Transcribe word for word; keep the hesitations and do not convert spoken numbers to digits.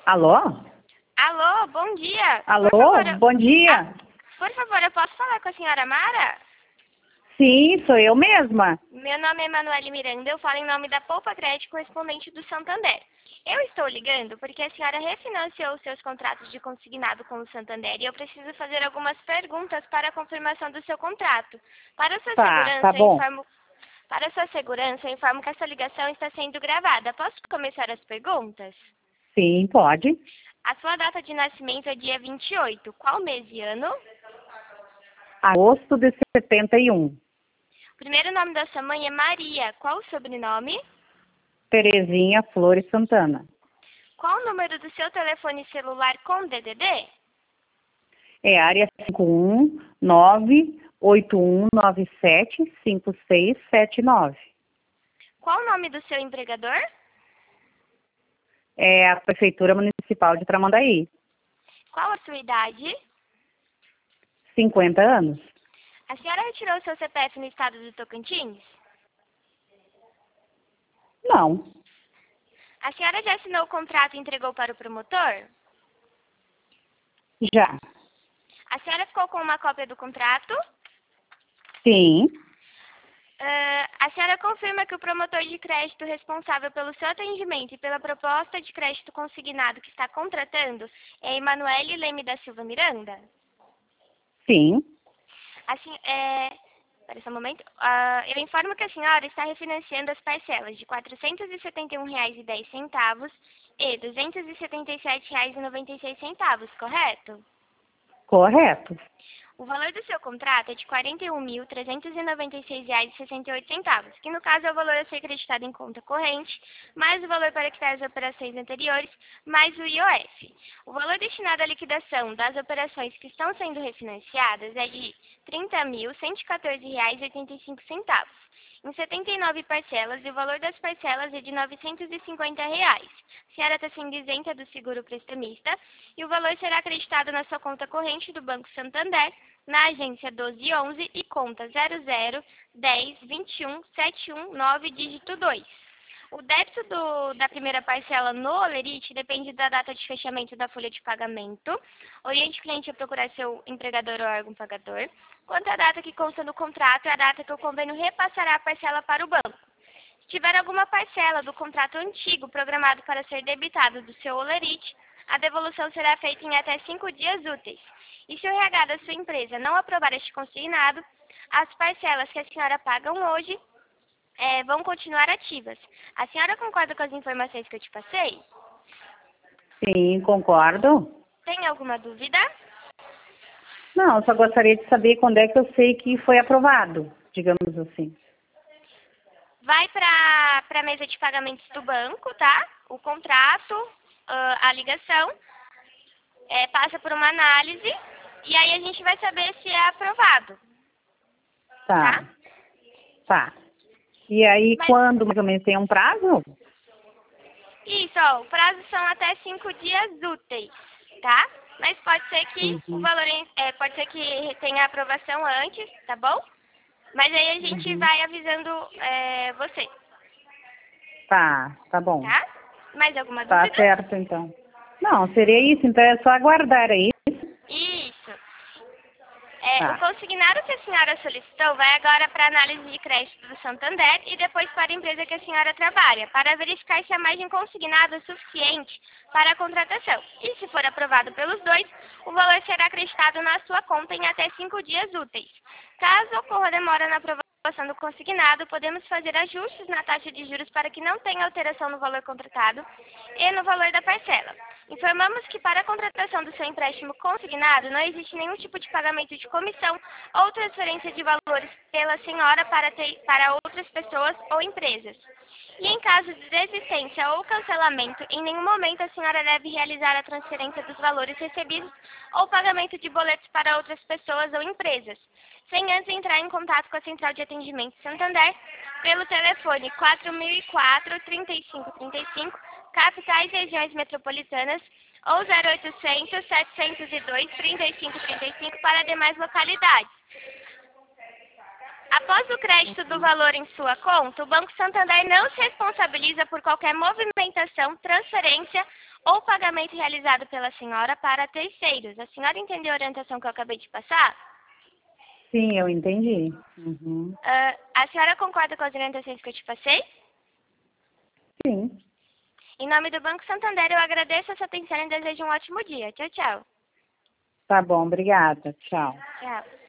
Alô? Alô, bom dia. Alô, Por favor, eu- bom dia. Ah, por favor, eu posso falar com a senhora Mara? Sim, sou eu mesma. Meu nome é Emanuele Miranda, eu falo em nome da Poupa Crédito correspondente do Santander. Eu estou ligando porque a senhora refinanciou os seus contratos de consignado com o Santander e eu preciso fazer algumas perguntas para a confirmação do seu contrato. Para sua Tá, segurança, tá eu bom. informo... Para sua segurança, eu informo que essa ligação está sendo gravada. Posso começar as perguntas? Sim, pode. A sua data de nascimento é dia vinte e oito. Qual mês e ano? Agosto de setenta e um. O primeiro nome da sua mãe é Maria. Qual o sobrenome? Terezinha Flores Santana. Qual o número do seu telefone celular com D D D? É área cinco um nove oito um nove sete cinco seis sete nove. Qual o nome do seu empregador? É a Prefeitura Municipal de Tramandaí. Qual a sua idade? cinquenta anos. A senhora retirou seu C P F no estado do Tocantins? Não, A senhora já assinou o contrato e entregou para o promotor? já. A senhora ficou com uma cópia do contrato? Sim, Ah, a senhora confirma que o promotor de crédito responsável pelo seu atendimento e pela proposta de crédito consignado que está contratando é Emanuele Leme da Silva Miranda? sim. Assim, é... Espera só um momento. Ah, eu informo que a senhora está refinanciando as parcelas de quatrocentos e setenta e um reais e dez centavos e duzentos e setenta e sete reais e noventa e seis centavos, correto? Correto. O valor do seu contrato é de quarenta e um mil trezentos e noventa e seis reais e sessenta e oito centavos, que no caso é o valor a ser acreditado em conta corrente, mais o valor para quitar as operações anteriores, mais o I O F. O valor destinado à liquidação das operações que estão sendo refinanciadas é de trinta mil cento e quatorze reais e oitenta e cinco centavos, em setenta e nove parcelas, e o valor das parcelas é de novecentos e cinquenta reais. A senhora está sendo isenta do seguro prestamista e o valor será acreditado na sua conta corrente do Banco Santander, na agência doze onze e conta zero zero dez vinte e um setenta e um nove, dígito dois. O débito do, da primeira parcela no Olerite depende da data de fechamento da folha de pagamento. Oriente o cliente a procurar seu empregador ou órgão pagador. Quanto à data que consta no contrato, é a data que o convênio repassará a parcela para o banco. Se tiver alguma parcela do contrato antigo programado para ser debitado do seu Olerite, a devolução será feita em até cinco dias úteis. E se o R H da sua empresa não aprovar este consignado, as parcelas que a senhora pagam hoje é, vão continuar ativas. A senhora concorda com as informações que eu te passei? Sim, concordo. Tem alguma dúvida? Não, só gostaria de saber quando é que eu sei que foi aprovado, digamos assim. Vai para a mesa de pagamentos do banco, tá? O contrato, ah, a ligação, é, passa por uma análise e aí a gente vai saber se é aprovado, Tá, tá? tá. E aí, Mas, quando mais ou menos tem um prazo? isso, ó, o prazo são até cinco dias úteis, tá? Mas pode ser que o Uhum, valor, em- é, pode ser que tenha aprovação antes, tá bom? Mas aí a gente uhum. vai avisando é, você, Tá, tá bom. tá? Mais alguma Tá dúvida? certo, então. Não, seria isso, então é só aguardar aí. Isso. É, o Tá. consignado que a senhora solicitou vai agora para a análise de crédito do Santander e depois para a empresa que a senhora trabalha, para verificar se a margem consignada é suficiente para a contratação. E se for aprovado pelos dois, o valor será acreditado na sua conta em até cinco dias úteis. Caso ocorra demora na aprovação do consignado, podemos fazer ajustes na taxa de juros para que não tenha alteração no valor contratado e no valor da parcela. Informamos que para a contratação do seu empréstimo consignado não existe nenhum tipo de pagamento de comissão ou transferência de valores pela senhora para, ter, para outras pessoas ou empresas. E em caso de desistência ou cancelamento, em nenhum momento a senhora deve realizar a transferência dos valores recebidos ou pagamento de boletos para outras pessoas ou empresas, sem antes entrar em contato com a Central de Atendimento Santander pelo telefone quatro mil e quatro, trinta e cinco trinta e cinco, capitais e regiões metropolitanas, ou zero oitocentos, setecentos e dois, trinta e cinco trinta e cinco para demais localidades. Após o crédito do valor em sua conta, o Banco Santander não se responsabiliza por qualquer movimentação, transferência ou pagamento realizado pela senhora para terceiros. A senhora entendeu a orientação que eu acabei de passar? Sim, eu entendi. Uhum. Uh, a senhora concorda com as orientações que eu te passei? Sim. Em nome do Banco Santander, eu agradeço a sua atenção e desejo um ótimo dia. Tchau, tchau. Tá bom, obrigada. Tchau. Tchau.